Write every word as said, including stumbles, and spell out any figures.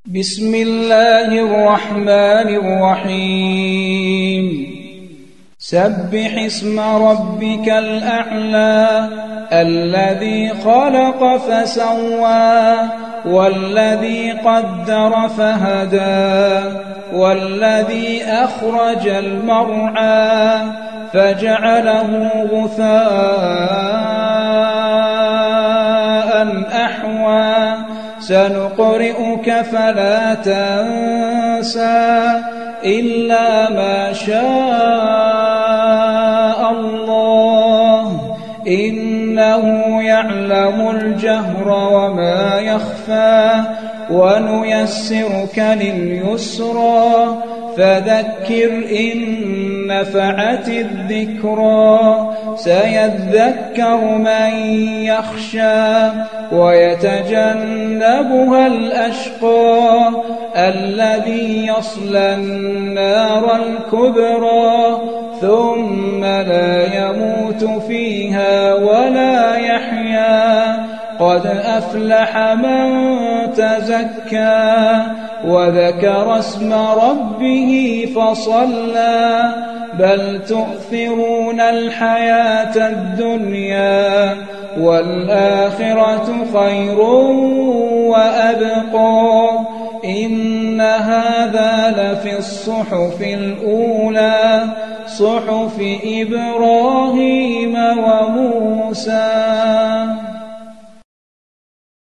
بسم الله الرحمن الرحيم سبح اسم ربك الأعلى الذي خلق فسوى والذي قدر فهدى والذي أخرج المرعى فجعله غثاء أحوى سنقرئك فلا تنسى إلا ما شاء الله إنه يعلم الجهر وما يخفى ونيسرك لليسرى فذكر إن نفعت الذكرى سيذكر من يخشى ويتجنبها الأشقى الذي يصلى النار الكبرى ثم لا يموت فيها ولا يحيا قد أفلح من تزكى وذكر اسم ربه فصلى بل تؤثرون الحياة الدنيا والآخرة خير وأبقى إن هذا لفي الصحف الأولى صحف إبراهيم وموسى.